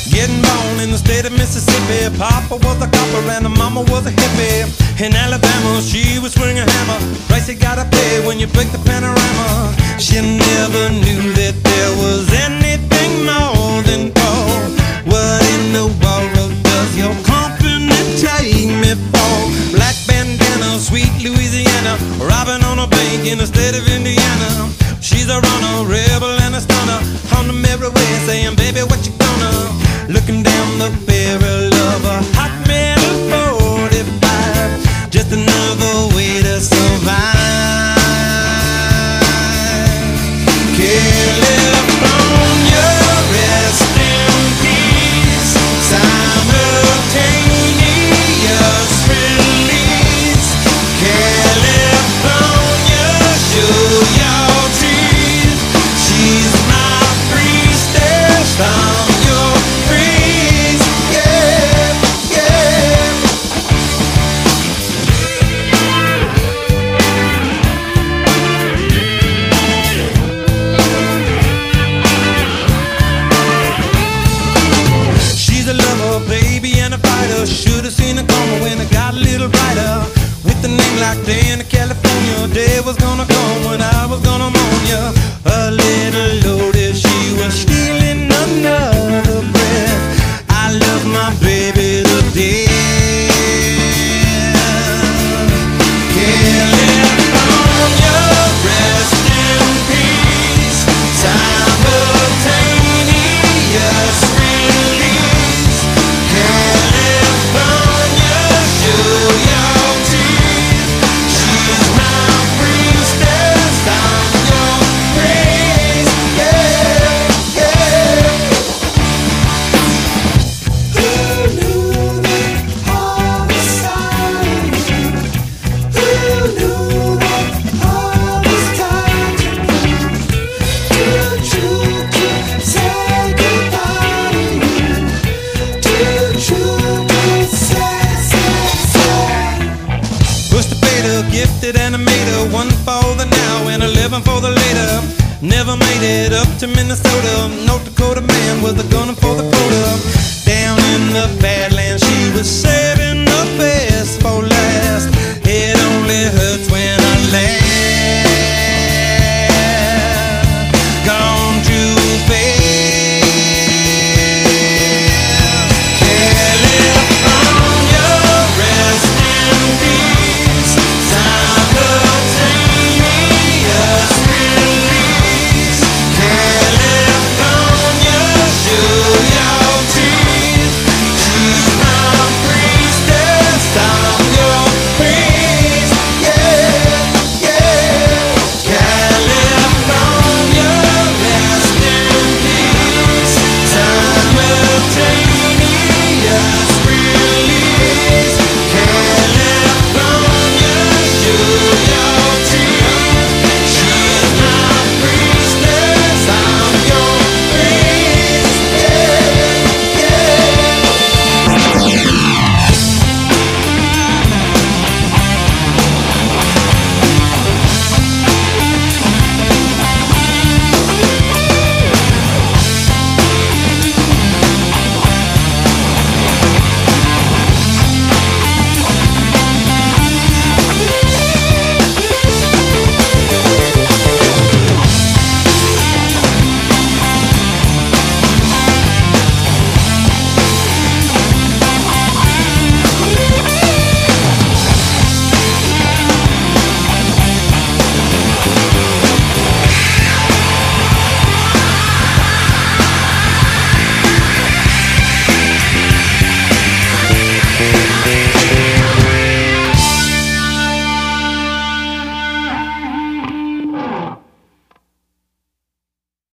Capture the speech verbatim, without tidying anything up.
Getting born in the state of Mississippi. Papa was a copper and the mama was a hippie. In Alabama, she would swing a hammer. Price you gotta pay when you break the panorama. She never knew that there was anything more than gold. What in the world does your company take me for? Black bandana, sweet Louisiana, robbing on a bank in the state of Indiana. She's a runner, rebel and a stunner, on the merry way saying, baby, what you gonna? Looking down the barrel of a hot metal forty-five, just another way to survive. California, rest in peace. Simultaneous release. California, show your teeth. She's my priestess. I'm your priest. Yeah, yeah. She's a lover, baby, and a fighter. Should've seen it coming when it got a little brighter. With a name like Diana, California, day was gonna come when I was gonna mourn ya. A little loaded, she was stealing another breath. I love my baby to death. California, rest in peace. Simultaneous release. California, show your teeth. She's my priestess. I'm your priest. Yeah, yeah. Who knew that all was time? Who knew that all was time? Too true to say goodbye to you. Too true to say, say, say. Push the fader, gifted animator, one for the now and eleven for the later. Never made it up to Minnesota. North Dakota man with a gun for the